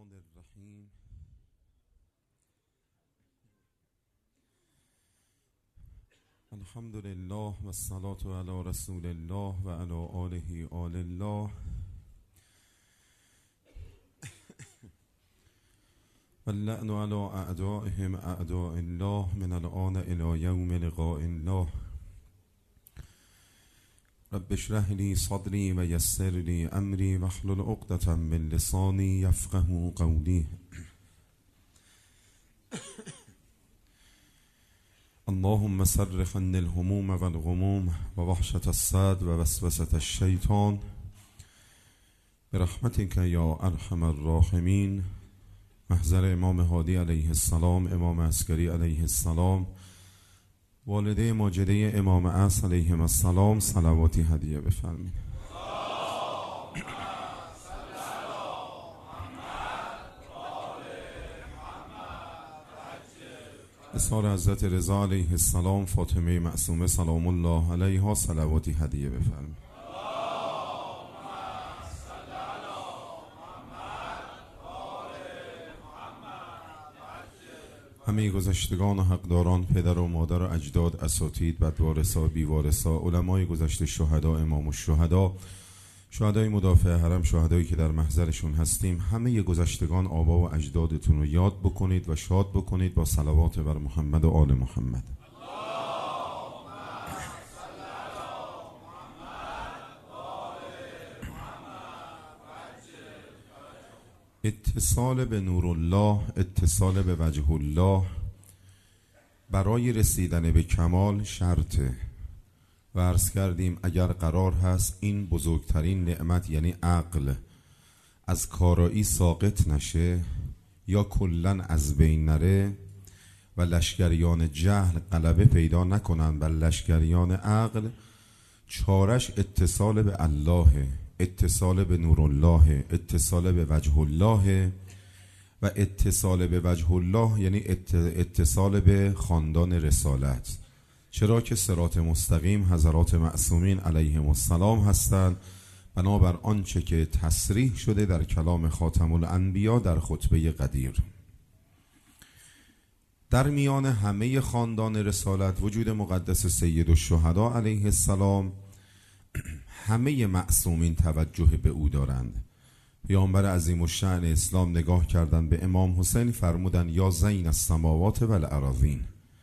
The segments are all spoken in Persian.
الرحمن الرحیم. الحمد لله و الصلاة علی رسول الله و علی آله آل الله و اللعن علی اعدائهم اعداء الله من الآن الى یوم لقاء الله. رب اشرح لی صدری و یسر لی امری واحلل عقدة من لسانی یفقهوا قولی. اللهم صرف عن الهموم والغموم و وحشة الصدر و وسوسة الشیطان برحمتك یا ارحم الراحمین. محضر امام هادی علیه السلام، امام عسکری علیه السلام، والده ماجده امام عصر علیهم السلام، صلواتی هدیه بفرمایید. اصحار حضرت رضا علیه السلام، فاطمه معصومه سلام الله علیها، صلواتی هدیه بفرمایید. همه گذشتگان و حقداران، پدر و مادر و اجداد، اساتید، بدوارثا، بیوارثا، علمای گذشته، شهدا، امام الشهدا، شهدای مدافع حرم، شهدایی که در محضرشون هستیم، همه گذشتگان آبا و اجدادتون رو یاد بکنید و شاد بکنید با صلوات بر محمد و آل محمد. اتصال به نور الله، اتصال به وجه الله برای رسیدن به کمال شرطه و عرض کردیم اگر قرار هست این بزرگترین نعمت یعنی عقل از کارایی ساقط نشه یا کلن از بین نره و لشکریان جهل غلبه پیدا نکنن بر لشکریان عقل، چارش اتصال به الله، اتصال به نور الله، اتصال به وجه الله. و اتصال به وجه الله یعنی اتصال به خاندان رسالت، چرا که صراط مستقیم حضرات معصومین علیهم السلام هستند، بنابر آنچه که تصریح شده در کلام خاتم الانبیا در خطبه قدیر. در میان همه خاندان رسالت وجود مقدس سید الشهدا علیه السلام، همه معصومین توجه به او دارند. پیامبر عظیم الشأن اسلام نگاه کردند به امام حسین، فرمودند یا زین السماوات و الارضین.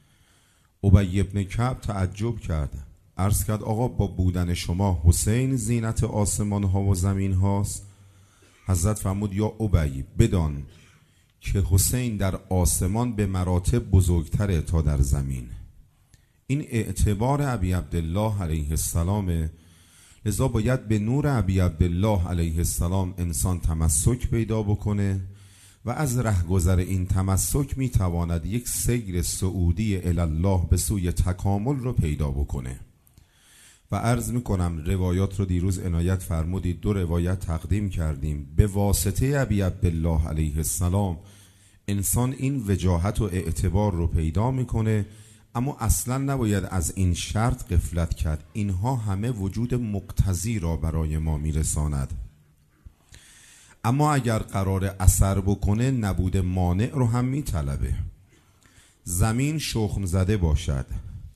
ابی ابن کعب تعجب کرد، عرض کرد آقا با بودن شما حسین زینت آسمان ها و زمین هاست؟ حضرت فرمود یا ابی بدان که حسین در آسمان به مراتب بزرگتره تا در زمین. این اعتبار ابی عبدالله علیه السلام، لذا باید به نور ابی عبدالله علیه السلام انسان تمسک پیدا بکنه و از رهگذر این تمسک میتواند یک سیر صعودی الله به سوی تکامل رو پیدا بکنه. و عرض میکنم روایات رو دیروز عنایت فرمودید، 2 روایت تقدیم کردیم. به واسطه ابی عبدالله علیه السلام انسان این وجاهت و اعتبار رو پیدا میکنه، اما اصلا نباید از این شرط غفلت کرد، اینها همه وجود مقتضی را برای ما میرساند. اما اگر قرار اثر بکنه نبود مانع رو هم میطلبه. زمین شخم زده باشد،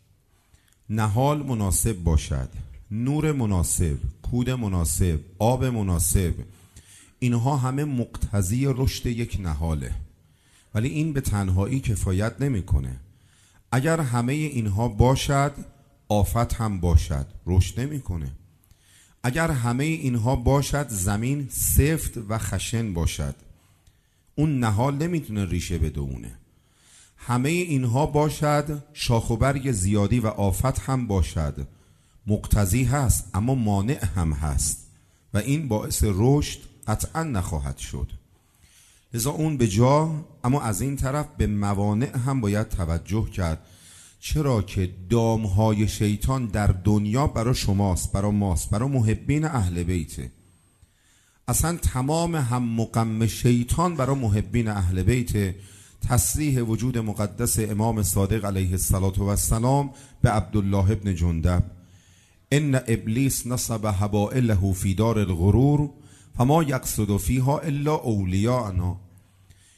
نهال مناسب باشد، نور مناسب، کود مناسب، آب مناسب، اینها همه مقتضی رشد یک نهاله، ولی این به تنهایی کفایت نمیکنه. اگر همه اینها باشد آفت هم باشد، رشد نمیکنه. اگر همه اینها باشد زمین سفت و خشن باشد، اون نهال نمیتونه ریشه بدونه. همه اینها باشد شاخ و برگ زیادی و آفت هم باشد، مقتضی هست اما مانع هم هست و این باعث رشد قطعا نخواهد شد. لذا اون به جا، اما از این طرف به موانع هم باید توجه کرد، چرا که دامهای شیطان در دنیا برای شماست، برای ماست، برای محبین اهل بیته. اصلا تمام هم مقام شیطان برای محبین اهل بیت. تصریح وجود مقدس امام صادق علیه السلام به عبدالله ابن جندب، ان ابلیس نصب حبائله فی دار الغرور فما یقصد فیها الا اولیاءنا.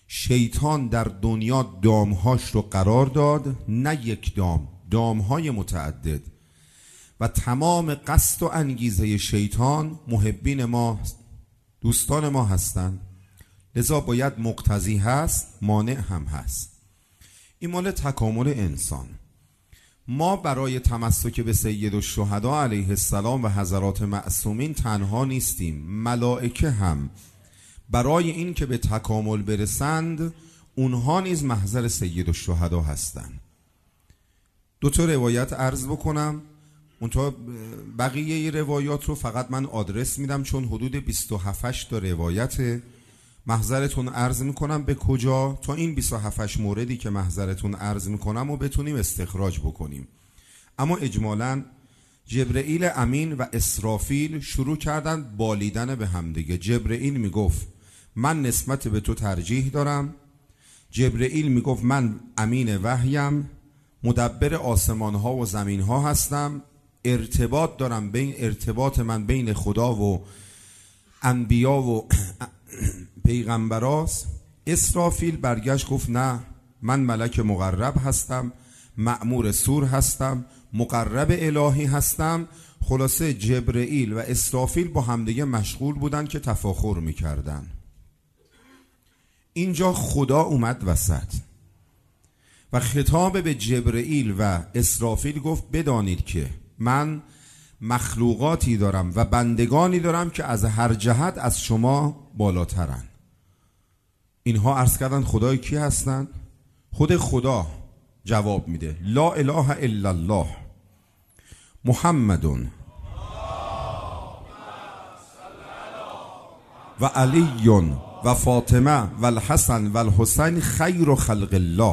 شیطان در دنیا دامهاش رو قرار داد، نه یک دام، دامهای متعدد، و تمام قصد و انگیزه شیطان محبین ما، دوستان ما هستند. لذا باید مقتضی هست، مانع هم هست. این مال تکامل انسان. ما برای تمسک به سید الشهدا علیه السلام و حضرات معصومین تنها نیستیم، ملائکه هم برای این که به تکامل برسند اونها نیز محضر سید الشهدا هستند. دو تا روایت عرض بکنم، اونتا بقیه روایات رو فقط من آدرس میدم چون حدود 27 تا روایت. محضرتون عرض میکنم به کجا تا این 27 موردی که محضرتون عرض میکنم و بتونیم استخراج بکنیم. اما اجمالاً جبرئیل امین و اسرافیل شروع کردن بالیدن به همدیگه. جبرئیل میگفت من نسبت به تو ترجیح دارم، جبرئیل میگفت من امین وحیم، مدبر آسمان ها و زمین ها هستم، ارتباط دارم، بین ارتباط من بین خدا و انبیا و پیغمبراست. اسرافیل برگشت گفت نه، من ملک مقرب هستم، مأمور سور هستم، مقرب الهی هستم. خلاصه جبرئیل و اسرافیل با همدیگه مشغول بودن که تفاخر میکردن. اینجا خدا اومد وسط و خطاب به جبرئیل و اسرافیل گفت بدانید که من مخلوقاتی دارم و بندگانی دارم که از هر جهت از شما بالاترن. اینها عرض کردن خدای کی هستن؟ خود خدا جواب میده لا اله الا الله محمد و علی و فاطمه و الحسن و الحسین خیر خلق الله.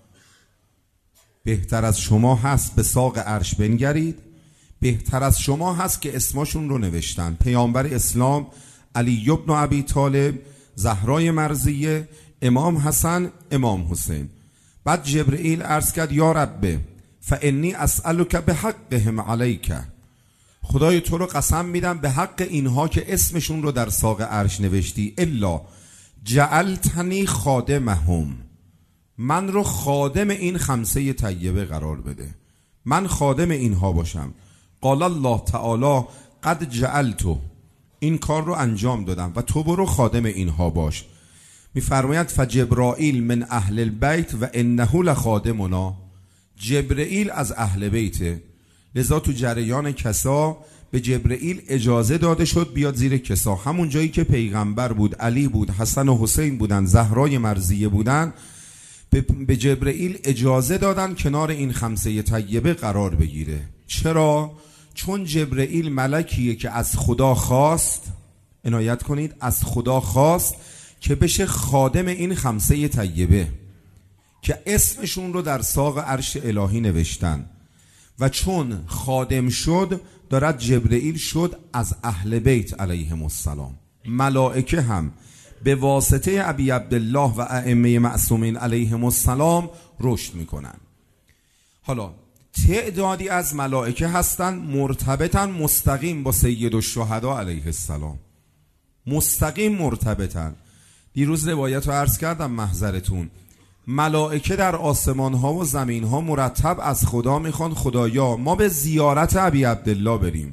بهتر از شما هست به ساق عرش بنگرید، بهتر از شما هست که اسمشون رو نوشتن. پیامبر اسلام، علی ابن ابی طالب، زهرای مرضیه، امام حسن، امام حسین. بعد جبرئیل عرض کرد یا رب فانی اسألک بحقهم علیک، خدای تو رو قسم میدم به حق اینها که اسمشون رو در ساق عرش نوشتی، الا جعلتنی خادمهم، من رو خادم این خمسه طیبه قرار بده، من خادم اینها باشم. قال الله تعالی قد جعلتو، این کار رو انجام دادم و تو برو خادم اینها باش. میفرماید فجبرائیل من اهل البیت و انه لخادمنا، جبرئیل از اهل بیته، لذا تو جریان کسا به جبرئیل اجازه داده شد بیاد زیر کسا. همون جایی که پیغمبر بود، علی بود، حسن و حسین بودن، زهرای مرضیه بودن، به جبرئیل اجازه دادن کنار این خمسه طیبه قرار بگیره. چرا؟ چون جبرئیل ملکیه که از خدا خواست، عنایت کنید، از خدا خواست که بشه خادم این خمسه طیبه که اسمشون رو در ساق عرش الهی نوشتن. و چون خادم شد، دارد جبرئیل شد از اهل بیت علیهم السلام. ملائکه هم به واسطه ابی عبدالله و ائمه معصومین علیهم السلام رشد میکنن. حالا تعدادی از ملائکه هستن مرتبطن مستقیم با سید الشهدا علیه السلام، مستقیم مرتبطن. دیروز روایت رو عرض کردم محضرتون، ملائکه در آسمان ها و زمین ها مرتب از خدا میخوان خدایا ما به زیارت ابی عبدالله بریم.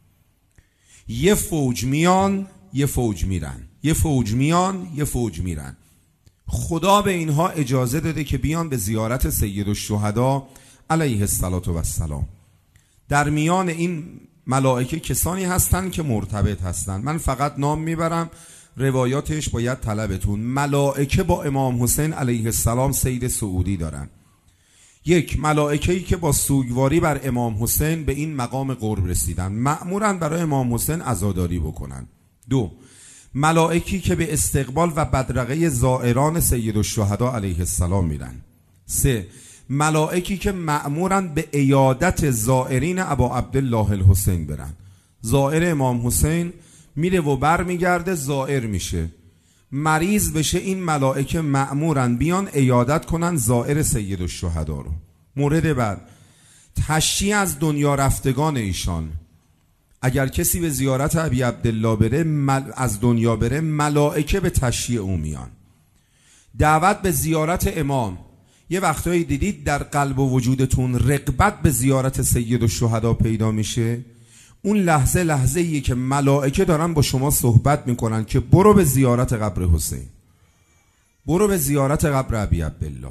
یه فوج میان یه فوج میرن، یه فوج میان یه فوج میرن. خدا به اینها اجازه داده که بیان به زیارت سید الشهدا علیه السلام. در میان این ملائکه کسانی هستند که مرتبط هستند. من فقط نام میبرم، روایاتش باید طلبتون. ملائکه با امام حسین علیه السلام سید سعودی دارن. یک، ملائکه‌ای که با سوگواری بر امام حسین به این مقام قرب رسیدن، مأمورن برای امام حسین عزاداری بکنن. دو، ملائکی که به استقبال و بدرقه زائران سید الشهدا علیه السلام میرن. سه، ملائکی که مأمورن به عیادت زائرین ابا عبدالله الحسین برن. زائر امام حسین میره و بر میگرده، زائر میشه، مریض بشه، این ملائکه مأمورن بیان عیادت کنن زائر سید الشهدا رو. مورد بعد، تشییع از دنیا رفتگان ایشان. اگر کسی به زیارت ابی عبدالله بره از دنیا بره، ملائکه به تشییع او میان. دعوت به زیارت امام. یه وقتایی دیدید در قلب و وجودتون رغبت به زیارت سیدالشهدا پیدا میشه؟ اون لحظه لحظه‌ایه که ملائکه دارن با شما صحبت میکنن که برو به زیارت قبر حسین، برو به زیارت قبر ابی عبدالله.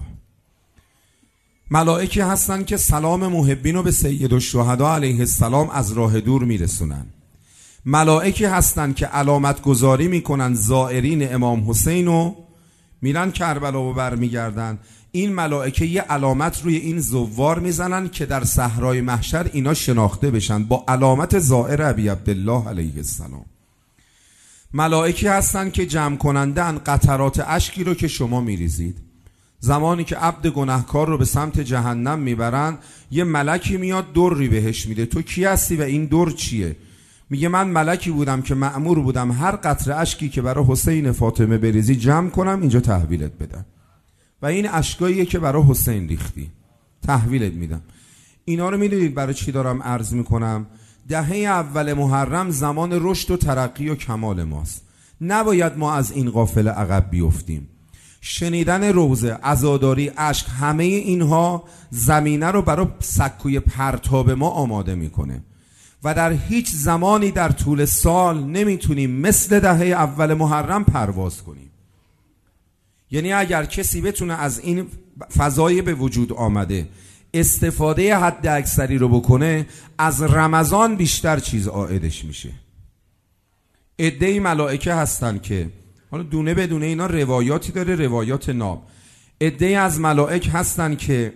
ملائکه هستن که سلام محبین رو به سیدالشهدا علیه السلام از راه دور میرسونن. ملائکه هستن که علامت گذاری میکنن زائرین امام حسین رو، میرن کربلا و برمیگردن. این ملائکه یه علامت روی این زوار میزنن که در صحرای محشر اینا شناخته بشن با علامت زائر ابی عبدالله علیه السلام. ملائکه هستن که جمع کنندن قطرات اشکی رو که شما میریزید. زمانی که عبد گناهکار رو به سمت جهنم میبرن، یه ملکی میاد دوری بهش میده. تو کی هستی و این دور چیه؟ میگه من ملکی بودم که مأمور بودم هر قطره اشکی که برای حسین فاطمه بریزی جمع کنم اینجا تحویلت بدم، و این اشکاییه که برای حسین ریختی تحویلت میدم. اینا رو میدونید برای چی دارم عرض میکنم؟ دهه اول محرم زمان رشد و ترقی و کمال ماست. نباید ما از این قافله عقب بیفتیم. شنیدن روزه، عزاداری، اشک، همه اینها زمینه رو برای سکوی پرتاب ما آماده میکنه و در هیچ زمانی در طول سال نمیتونیم مثل دهه اول محرم پرواز کنیم. یعنی اگر کسی بتونه از این فضای به وجود آمده استفاده حد اکثری رو بکنه، از رمضان بیشتر چیز عائدش میشه. عده‌ای ملائکه هستن که حالا دونه بدونه اینا روایاتی داره، روایات ناب. عده‌ای از ملائک هستن که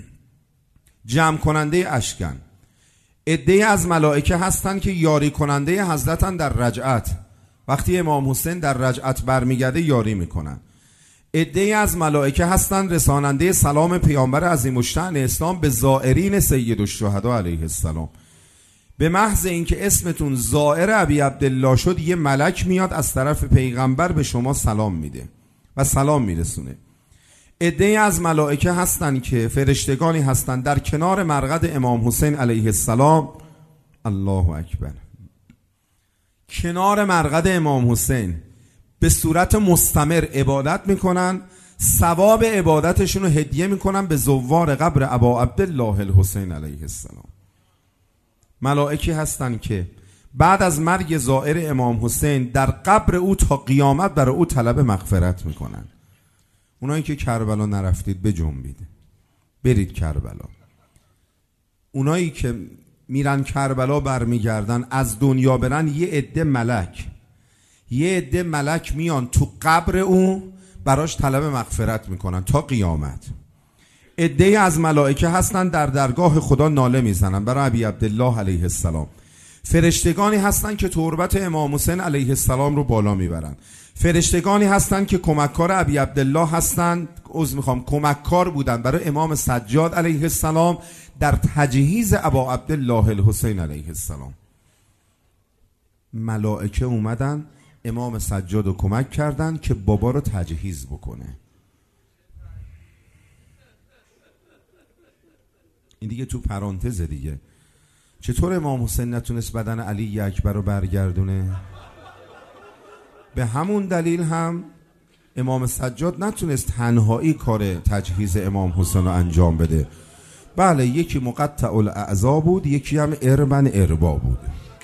جمع کننده اشکن. عده‌ای از ملائکه هستن که یاری کننده حضرتن در رجعت، وقتی امام حسین در رجعت برمیگرده یاری میکنن. عده‌ای از ملائکه هستن رساننده سلام پیامبر عظیم الشأن اسلام به زائرین سیدالشهدا علیه السلام. به محض اینکه اسمتون زائر ابی عبدالله شد، یه ملک میاد از طرف پیغمبر به شما سلام میده و سلام میرسونه. عده‌ای از ملائکه هستن که فرشتگانی هستن در کنار مرقد امام حسین علیه السلام، الله اکبر، کنار مرقد امام حسین به صورت مستمر عبادت میکنن، ثواب عبادتشون رو هدیه میکنن به زوار قبر ابا عبدالله الحسین علیه السلام. ملائکه هستن که بعد از مرگ زائر امام حسین در قبر او تا قیامت برای او طلب مغفرت میکنن. اونایی که کربلا نرفتید بجنبید، برید کربلا. اونایی که میرن کربلا برمیگردن، از دنیا برن، یه عده ملک میان تو قبر او براش طلب مغفرت میکنن تا قیامت. عده‌ای از ملائکه هستن در درگاه خدا ناله میزنن برای ابی عبدالله علیه السلام. فرشتگانی هستن که تربت امام حسین علیه السلام رو بالا میبرن. فرشتگانی هستن که کمککار ابی عبدالله هستن، کمککار بودن برای امام سجاد علیه السلام در تجهیز ابا عبدالله الحسین علیه السلام. ملائکه اومدن امام سجاد رو کمک کردن که بابا رو تجهیز بکنه. این دیگه تو پرانتزه دیگه. چطور امام حسین نتونست بدن علی اکبر رو برگردونه؟ به همون دلیل هم امام سجاد نتونست تنهایی کار تجهیز امام حسین رو انجام بده. بله، یکی مقطع الاعضا بود، یکی هم اربن اربا بود.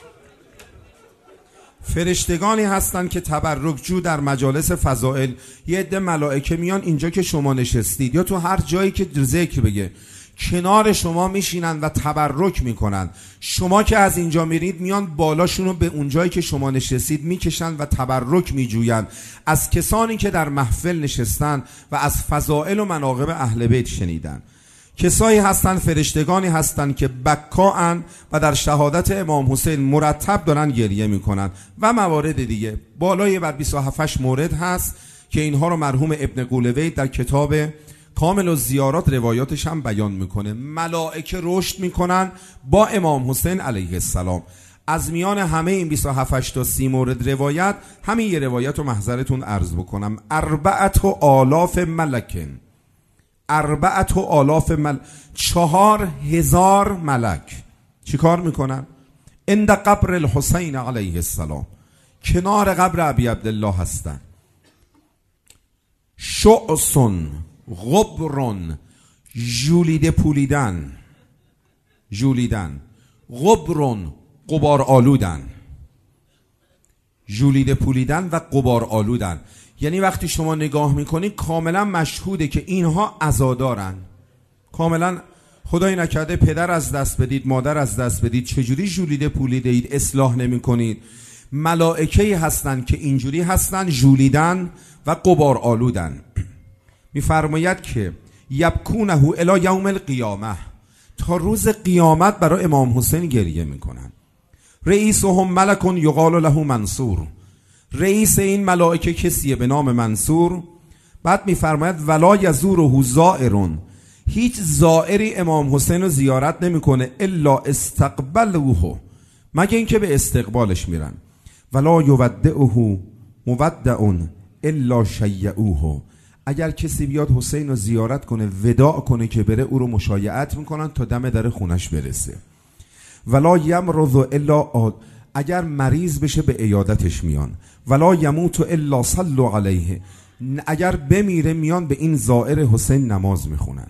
فرشتگانی هستن که تبرکجو در مجالس فضائل. یه عده ملائکه میان اینجا که شما نشستید یا تو هر جایی که ذکر بگه کنار شما میشینن و تبرک میکنن. شما که از اینجا میرید میان بالاشونو به اونجایی که شما نشستید میکشن و تبرک میجوین از کسانی که در محفل نشستن و از فضائل و مناقب اهل بیت شنیدن. کسایی هستن، فرشتگانی هستن که بکاان و در شهادت امام حسین مرتب دارن گریه میکنن و موارد دیگه. بالای بر 27 مورد هست که اینها رو مرحوم ابن قولوی در کتاب کامل الزیارات روایاتش هم بیان میکنه. ملائکه رشد میکنن با امام حسین علیه السلام. از میان همه این 27 تا 30 مورد روایت، همین یه روایت رو محضرتون عرض بکنم. 4000 ملکن، 4000 ملک چی کار میکنن؟ عند قبر الحسین علیه السلام، کنار قبر ابی عبدالله هستن. شعثن غبرن، ژولیده پولیدن، ژولیدن، غبرن غبار آلودن، ژولیده پولیدن و غبار آلودن. یعنی وقتی شما نگاه میکنید کاملا مشهوده که اینها عزادارن. کاملا خدای نکرده پدر از دست بدید، مادر از دست بدید، چجوری ژولیده پولیده اید، اصلاح نمی کنید. ملائکه‌ای هستند که اینجوری هستند، ژولیدن و غبار آلودن. میفرماید که یبکونه الی یوم القیامه، تا روز قیامت برای امام حسین گریه میکنن. رئیسهم ملک یقال له منصور، رئیس این ملائکه کسیه به نام منصور. بعد میفرماید ولا یزوره زائر، هیچ زائری امام حسین رو زیارت نمیکنه الا استقبلوه، مگه اینکه به استقبالش میرن. ولا یودعه مودع الا شیعوه، اگر کسی بیاد حسین رو زیارت کنه وداع کنه که بره، او رو مشایعت میکنن تا دم در خونش برسه. ولا یمرض الا اگر مریض بشه به عیادتش میان. ولا یموت الا صلوا علیه، اگر بمیره میان به این زائر حسین نماز میخونن.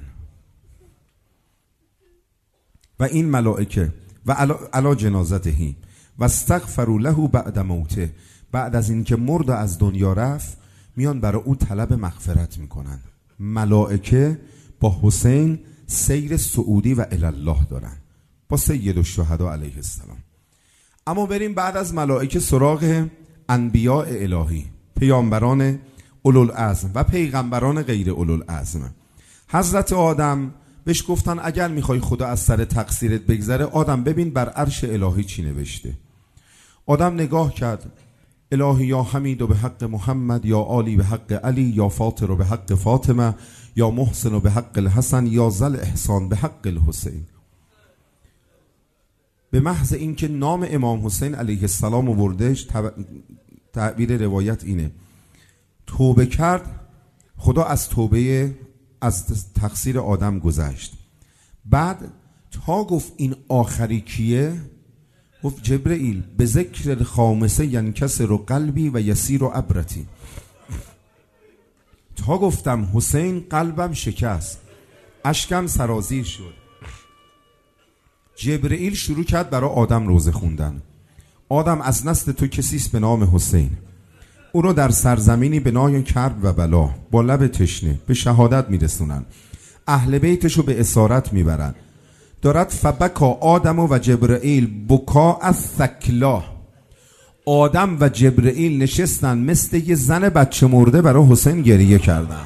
و این ملائکه و علی جنازته و استغفروا له بعد موته، بعد از اینکه مرد از دنیا رفت میان برای او طلب مغفرت میکنن. ملائکه با حسین سیر سعودی و الله دارن، با سید الشهدا علیه السلام. اما بریم بعد از ملائکه سراغ انبیاء الهی، پیامبران اولوالعزم و پیغمبران غیر اولوالعزم. حضرت آدم بهش گفتن اگر میخوای خدا از سر تقصیرت بگذره، آدم ببین بر عرش الهی چی نوشته. آدم نگاه کرد، الهی یا حمید به حق محمد، یا عالی به حق علی، یا فاطر به حق فاطمه، یا محسن به حق الحسن، یا ذل احسان به حق الحسین. به محض اینکه نام امام حسین علیه السلام آوردهش، تعبیر روایت اینه توبه کرد، خدا از توبه از تقصیر آدم گذشت. بعد تا گفت این آخری کیه، گفت جبرئیل به ذکر الخامسه ینکسر قلبی و یسیر عبرتی. تا گفتم حسین قلبم شکست، اشکم سرازیر شد. جبرئیل شروع کرد برای آدم روزه خوندن. آدم از نسل تو کسیست به نام حسین، او رو در سرزمینی به نام کرب و بلا با لب تشنه به شهادت میرسونن، اهل بیتشو به اسارت میبرن. دارد فبکا آدم و جبرئیل بکا از ثکلا، آدم و جبرئیل نشستن مثل یه زن بچه مرده برای حسین گریه کردن.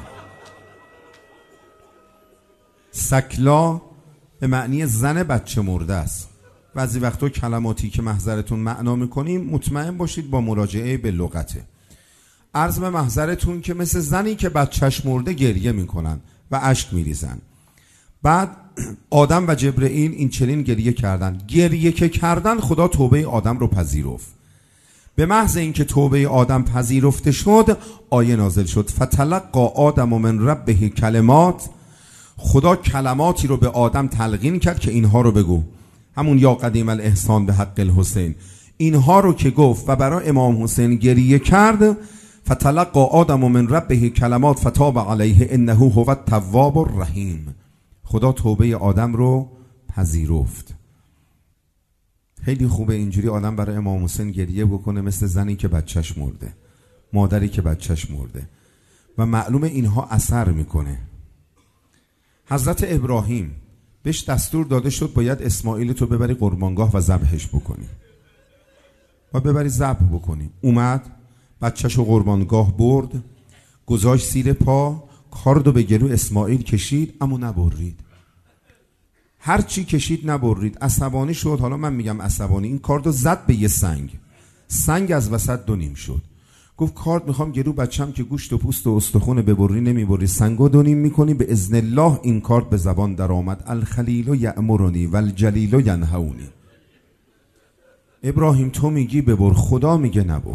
ثکلا به معنی زن بچه مرده است. بعضی وقتا کلماتی که محضرتون معنا میکنیم مطمئن باشید با مراجعه به لغته. عرض به محضرتون که مثل زنی که بچهش مرده گریه میکنن و اشک میریزن. بعد آدم و جبرئیل این چنین گریه کردن. گریه که کردن خدا توبه آدم رو پذیرفت. به محض اینکه توبه آدم پذیرفته شد، آیه نازل شد فتلقی آدم من ربه کلمات، خدا کلماتی رو به آدم تلقین کرد که اینها رو بگو. همون یا قدیم الاحسان به حق الحسین، اینها رو که گفت و برای امام حسین گریه کرد. فتلقی آدم من ربه کلمات فتاب علیه انه هو التواب الرحیم، خدا توبه آدم رو پذیرفت. خیلی خوبه اینجوری آدم برای امام حسین گریه بکنه مثل زنی که بچهش مرده، مادری که بچهش مرده، و معلومه اینها اثر میکنه. حضرت ابراهیم بهش دستور داده شد باید اسماعیل تو ببری قربانگاه و ذبحش بکنی و ببری ذبح بکنی. اومد بچه‌شو قربانگاه برد، گذاشت زیر پا، کاردو به گلو اسماعیل کشید اما نبرید. هر چی کشید نبرید، عصبانی شد. حالا من میگم عصبانی، این کاردو زد به یه سنگ از وسط دو نیم شد. گفت کارد میخوام گلو بچم که گوشت و پوست و استخون ببری نمیبری، سنگو دو نیم میکنی. به اذن الله این کارد به زبان در آمد الخلیل یأمرنی والجلیل ینهونی. ابراهیم تو میگی ببر، خدا میگه نبر.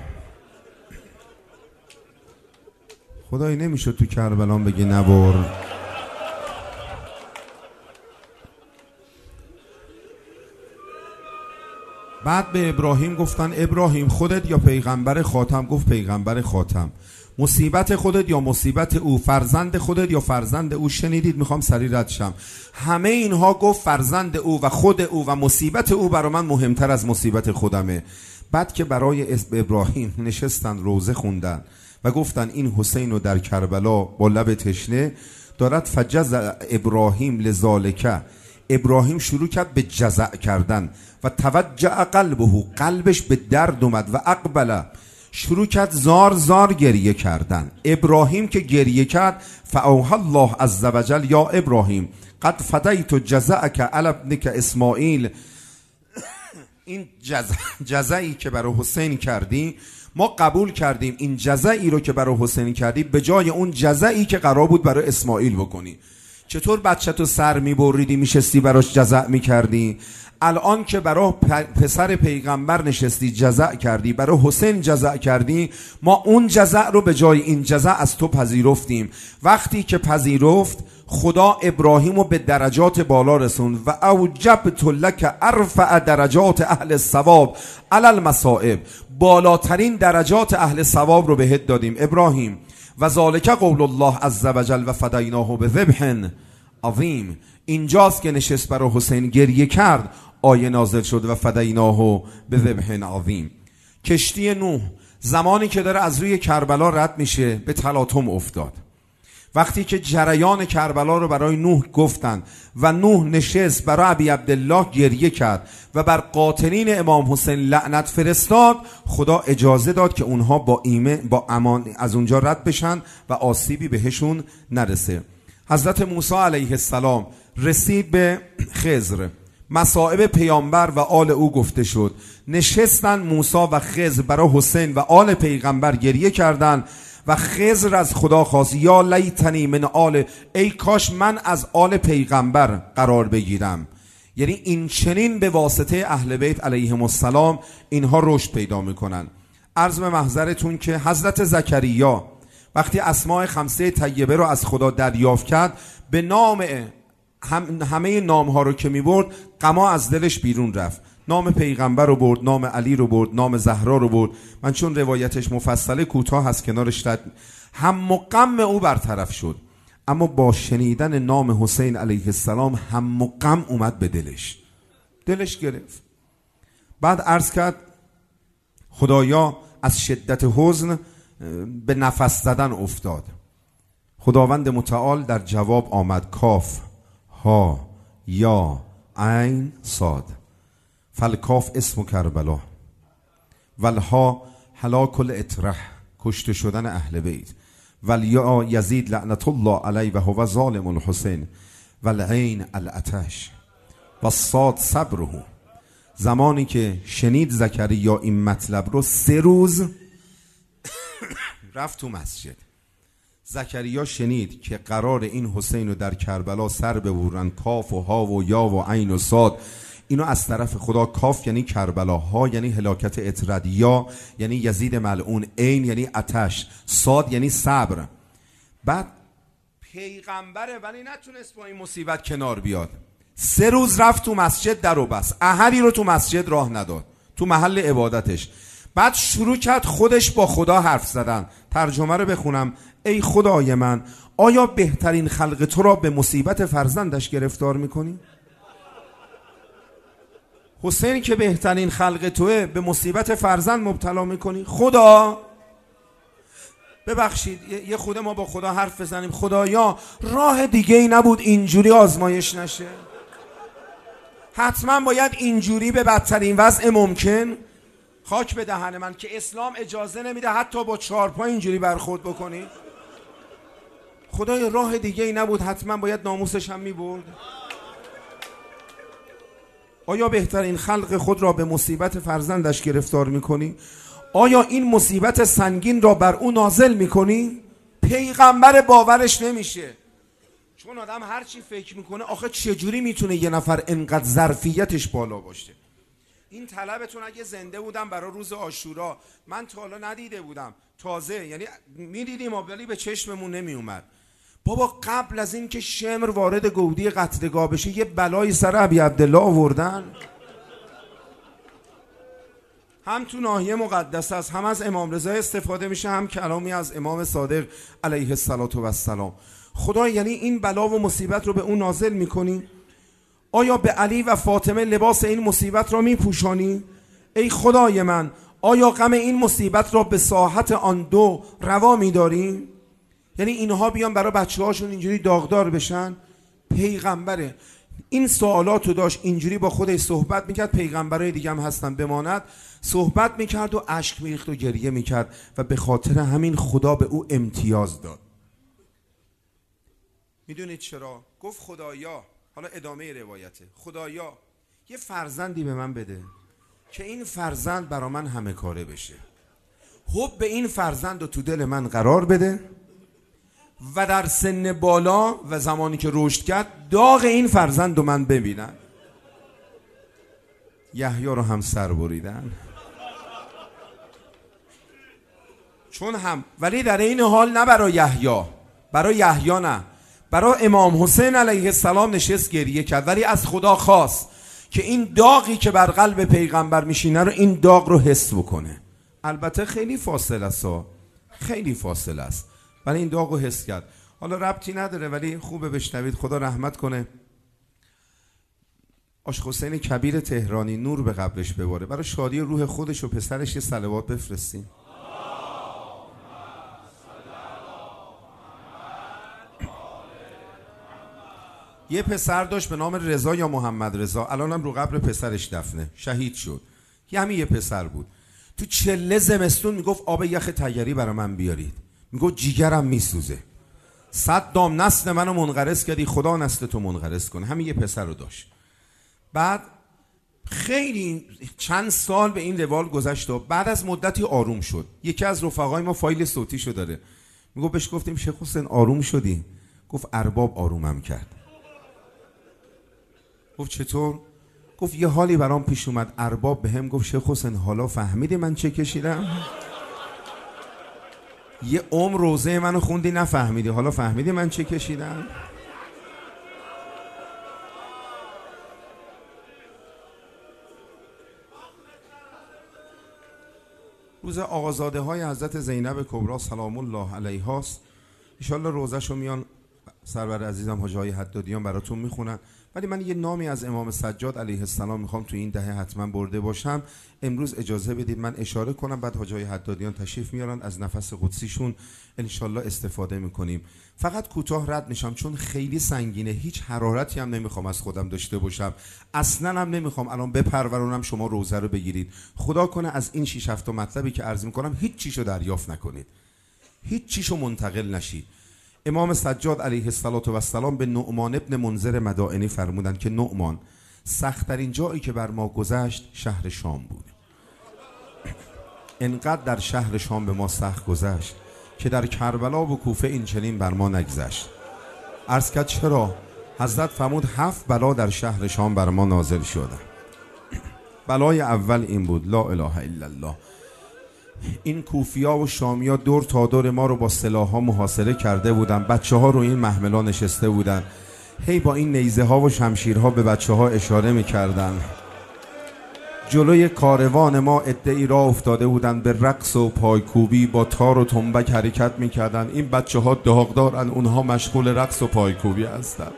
خدایی نمیشد تو کربلا بگی نبر؟ بعد به ابراهیم گفتن ابراهیم خودت یا پیغمبر خاتم؟ گفت پیغمبر خاتم. مصیبت خودت یا مصیبت او، فرزند خودت یا فرزند او. شنیدید؟ میخوام سریع رد شم. همه اینها گفت فرزند او و خود او و مصیبت او برای من مهمتر از مصیبت خودمه. بعد که برای ابراهیم نشستن روزه خوندن و گفتن این حسین رو در کربلا با لب تشنه دارد فجزع ابراهیم لذالکه، ابراهیم شروع کرد به جزع کردن و توجع قلبه، قلبش به درد اومد و اقبله، شروع کرد زار زار گریه کردن. ابراهیم که گریه کرد فاوحی الله عز وجل یا ابراهیم قد فدیت جزعک علی ابنک اسماعیل، این جزعی که برای حسین کردی ما قبول کردیم، این جزعی رو که برای حسین کردی به جای اون جزعی که قرار بود برای اسماعیل بکنی. چطور بچه تو سر میبریدی میشستی براش جزع میکردی؟ الان که برای پسر پیغمبر نشستی جزع کردی، برای حسین جزع کردی، ما اون جزع رو به جای این جزع از تو پذیرفتیم. وقتی که پذیرفت خدا ابراهیم رو به درجات بالا رسوند و اوجبت لک ارفع درجات اهل الثواب علی المصائب، بالاترین درجات اهل ثواب رو بهت دادیم ابراهیم. و ذالک قول الله عز وجل و فدیناه بذبح عظیم. اینجاست که نشست برای حسین گریه کرد، آیه نازل شد و فدیناه بذبح عظیم. کشتی نوح زمانی که داره از روی کربلا رد میشه به تلاطم افتاد. وقتی که جریان کربلا رو برای نوح گفتن و نوح نشست برای ابی عبدالله گریه کرد و بر قاتلین امام حسین لعنت فرستاد، خدا اجازه داد که اونها با امان از اونجا رد بشن و آسیبی بهشون نرسه. حضرت موسی علیه السلام رسید به خضر، مصائب پیامبر و آل او گفته شد. نشستن موسی و خضر برای حسین و آل پیغمبر گریه کردن و خضر از خدا خواست یا لیتنی من آل، ای کاش من از آل پیغمبر قرار بگیرم. یعنی این چنین به واسطه اهل بیت علیهم السلام اینها رشد پیدا میکنن. عرض به محضرتون که حضرت زکریا وقتی اسماء خمسه طیبه رو از خدا دریافت کرد، به نام همه نام ها رو که می برد غما از دلش بیرون رفت. نام پیغمبر رو برد، نام علی رو برد، نام زهرا رو برد. من چون روایتش مفصله کوتاه هست کنارش هم و غم او برطرف شد، اما با شنیدن نام حسین علیه السلام هم و غم اومد به دلش گرفت. بعد عرض کرد خدایا از شدت حزن به نفس زدن افتاد. خداوند متعال در جواب آمد کاف ها یا عین صاد، فالکاف اسم کربلا والها هلاک الاطرح، کشته شدن اهل بیت، والیا یزید لعنت الله علیه و هو ظالم الحسین، والعین العطش والصاد صبره. زمانی که شنید زکریا این مطلب رو 3 روز رفت تو مسجد. زکریا شنید که قرار این حسین رو در کربلا سر ببرن، کاف و ها و یا و عین و صاد اینو از طرف خدا. کاف یعنی کربلا، ها یعنی هلاکت اطرد، یا یعنی یزید ملعون، عین یعنی آتش، صاد یعنی صبر. بعد پیغمبره ولی نتونست با این مصیبت کنار بیاد. 3 روز رفت تو مسجد در و بس، احدی رو تو مسجد راه نداد، تو محل عبادتش. بعد شروع کرد خودش با خدا حرف زدن. ترجمه رو بخونم. ای خدای من، آیا بهترین خلق تو را به مصیبت فرزندش گرفتار میکنی؟ حسین که بهترین خلق توه به مصیبت فرزند مبتلا میکنی؟ خدا ببخشید یه خود ما با خدا حرف بزنیم. خدایا راه دیگه ای نبود اینجوری آزمایش نشه؟ حتما باید اینجوری به بدترین وضع ممکن؟ خاک به دهن من که اسلام اجازه نمیده حتی با 4 پا اینجوری برخورد بکنی. خدای راه دیگه ای نبود، حتما باید ناموسش هم میبرد. آیا بهترین خلق خود را به مصیبت فرزندش گرفتار میکنی؟ آیا این مصیبت سنگین را بر او نازل میکنی؟ پیغمبر باورش نمیشه، چون آدم هر چی فکر میکنه آخه چجوری میتونه یه نفر انقدر ظرفیتش بالا باشه. این طلبتون اگه زنده بودم برای روز عاشورا، من تا حالا ندیده بودم، تازه یعنی میدیدیم ولی به چشممون نمیومد. بابا قبل از این که شمر وارد گودی قتلگاه بشه یه بلایی سر ابی عبدالله آوردن. هم تو ناحیه مقدس است، هم از امام رضا استفاده میشه، هم کلامی از امام صادق علیه السلام. خدا یعنی این بلا و مصیبت رو به اون نازل میکنی؟ آیا به علی و فاطمه لباس این مصیبت را میپوشانی؟ ای خدای من، آیا غم این مصیبت را به ساحت آن دو روا میداری؟ یعنی اینها بیان برای بچه هاشون اینجوری داغدار بشن؟ پیغمبره این سوالاتو داشت، اینجوری با خودش صحبت میکرد. پیغمبرای دیگه هم هستن بماند، صحبت میکرد و اشک میریخت و گریه میکرد و به خاطر همین خدا به او امتیاز داد. میدونید چرا؟ گفت خدایا، حالا ادامه روایته، خدایا یه فرزندی به من بده که این فرزند برا من همه کاره بشه، حب به این فرزند رو تو دل من قرار بده و در سن بالا و زمانی که رشد کرد داغ این فرزند رو من ببینم. یحیی رو هم سر بریدن چون هم، ولی در این حال نه برای یحیی نه، برای امام حسین علیه السلام نشست گریه کرد، ولی از خدا خواست که این داغی که بر قلب پیغمبر میشینه رو این داغ رو حس بکنه. البته خیلی فاصله است، خیلی فاصله است، ولی این داغ رو حس کرد. حالا ربطی نداره ولی خوبه بشنوید، خدا رحمت کنه. عاشق حسین کبیر تهرانی نور به قبرش بباره، برای شادی روح خودش و پسرش یه صلوات بفرستین. یه پسر داشت به نام رضا یا محمد رضا، الانم رو قبر پسرش دفنه، شهید شد. همین یه پسر بود. تو چله زمستون میگفت آب یخ تگری برای من بیارید، میگفت جیگرم میسوزه. 100 دام نسل منو منقرض کردی، خدا نسل تو منقرض کنه. همین یه پسر رو داشت. بعد خیلی چند سال به این روال گذشت و بعد از مدتی آروم شد. یکی از رفقای ما فایل صوتیشو داره، میگفت بهش گفتیم شیخ حسین آروم شدی؟ گفت ارباب آرومم کرد. گفت چطور؟ گفت یه حالی برام پیش اومد، ارباب به هم گفت شیخ حسین حالا فهمیدی من چه کشیدم؟ یه عمر روزه منو خوندی نفهمیدی، حالا فهمیدی من چه کشیدم؟ روز آقازاده های حضرت زینب کبری سلام الله علیها است. انشالله روزشو میان سرور عزیزم حاجی های حدادیان براتون میخونن، ولی من یه نامی از امام سجاد علیه السلام میخوام تو این دهه حتما برده باشم. امروز اجازه بدید من اشاره کنم، بعد حاجی های حدادیان تشریف میارن، از نفس قدسیشون انشالله استفاده میکنیم. فقط کوتاه رد میشم چون خیلی سنگینه، هیچ حرارتی هم نمیخوام از خودم داشته باشم، اصلا هم نمیخوام الان بپرورونم شما روزه رو بگیرید. خدا کنه از این 6 7 مطلبی که عرض میکنم هیچ چیشو دریافت نکنید، هیچ چیشو منتقل نشید. امام سجاد علیه السلام به نعمان ابن منذر مدائنی فرمودند که نعمان، سخت‌ترین جایی که بر ما گذشت شهر شام بود. انقدر در شهر شام به ما سخت گذشت که در کربلا و کوفه این چنین بر ما نگذشت. عرض کرد چرا؟ حضرت فرمود 7 بلا در شهر شام بر ما نازل شده. بلای اول این بود، لا اله الا الله. این کوفیا و شامیا دور تا دور ما رو با سلاح‌ها محاصره کرده بودن، بچه‌ها رو این محملا نشسته بودن، هی با این نیزه ها و شمشیرها به بچه‌ها اشاره می‌کردن. جلوی کاروان ما عده‌ای راه افتاده بودن، به رقص و پایکوبی با تار و تنبک حرکت می‌کردن. این بچه‌ها داغدارن، اونها مشغول رقص و پایکوبی هستن.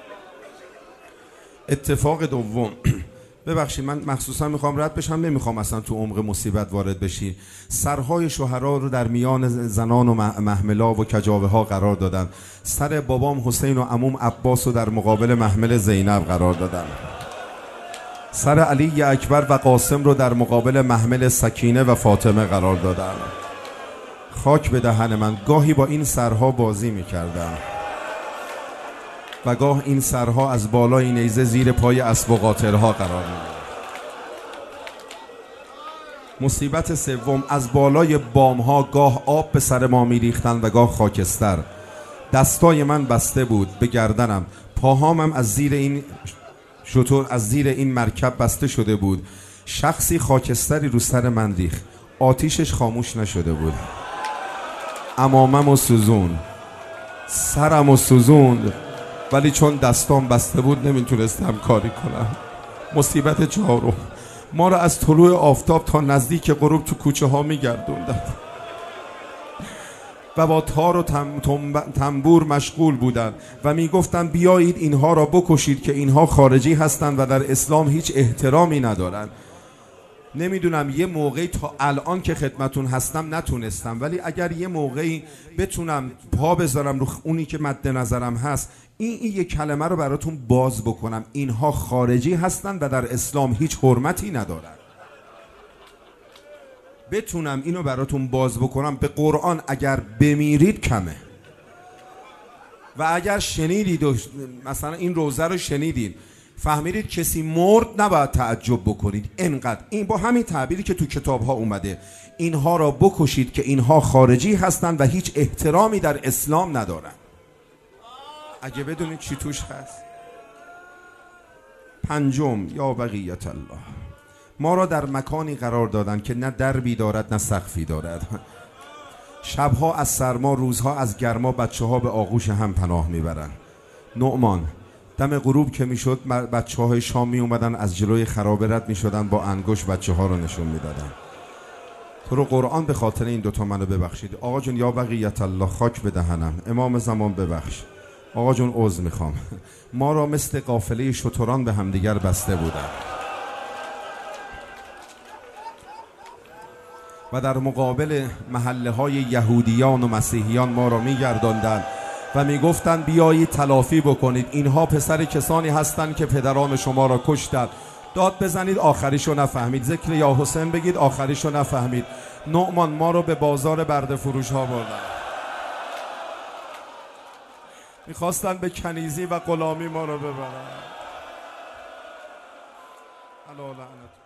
اتفاق دوم، ببخشید من مخصوصا میخوام رد بشم، نمیخوام اصلا تو عمق مصیبت وارد بشی. سرهای شوهرها رو در میان زنان و محملا و کجاوه ها قرار دادن. سر بابام حسین و عموم عباس رو در مقابل محمل زینب قرار دادن. سر علی اکبر و قاسم رو در مقابل محمل سکینه و فاطمه قرار دادن. خاک به دهن من، گاهی با این سرها بازی میکردم و گاه این سرها از بالای نیزه زیر پای اسب و قاطرها قرار می‌گرفت. مصیبت سوم، از بالای بامها گاه آب به سر ما میریختن و گاه خاکستر. دستای من بسته بود به گردنم، پاهامم از زیر این شتر از زیر این مرکب بسته شده بود. شخصی خاکستری رو سر من ریخت، آتیشش خاموش نشده بود. عمامم و سوزون، سرم و سوزوند، ولی چون دستام بسته بود نمیتونستم کاری کنم. مصیبت چهارم، ما را از طلوع آفتاب تا نزدیک غروب تو کوچه ها میگردوندن و با تار و تنبور مشغول بودند و میگفتند بیایید اینها را بکشید که اینها خارجی هستند و در اسلام هیچ احترامی ندارند. نمیدونم یه موقعی تا الان که خدمتون هستم نتونستم، ولی اگر یه موقعی بتونم پا بذارم رو اونی که مد نظرم هست، این یک کلمه رو براتون باز بکنم: اینها خارجی هستند و در اسلام هیچ حرمتی ندارند. بتونم اینو براتون باز بکنم، به قرآن اگر بمیرید کمه. و اگر شنیدید و مثلا این روزه رو شنیدید فهمیدید کسی مرد، نباید تعجب بکنید. انقدر این با همین تعبیری که تو کتاب ها اومده: اینها را بکشید که اینها خارجی هستند و هیچ احترامی در اسلام ندارند. اگه بدونید چی توش هست. پنجم، یا بقیت الله، ما را در مکانی قرار دادن که نه دربی دارد نه سقفی دارد. شبها از سرما، روزها از گرما بچه ها به آغوش هم پناه میبرن. نعمان دم غروب که میشد بچه های شام می اومدن از جلوی خرابه رد میشدن، با انگشت بچه ها رو نشون میدادن. تو رو قرآن به خاطر این دوتا منو ببخشید. آقا جون یا بقیت الله، خاک به دهنم، امام زمان ببخش. آقا جون عذر میخوام. ما را مثل قافله شتران به همدیگر بسته بودن و در مقابل محله های یهودیان و مسیحیان ما را میگرداندند و میگفتند بیایید تلافی بکنید، اینها پسر کسانی هستند که پدران شما را کشتند. داد بزنید آخریشو نفهمید، ذکر یا حسین بگید آخریشو نفهمید. نعمان ما رو به بازار برده فروش ها بردن، میخواستن به کنیزی و غلامی ما رو ببرن. علی لعنت.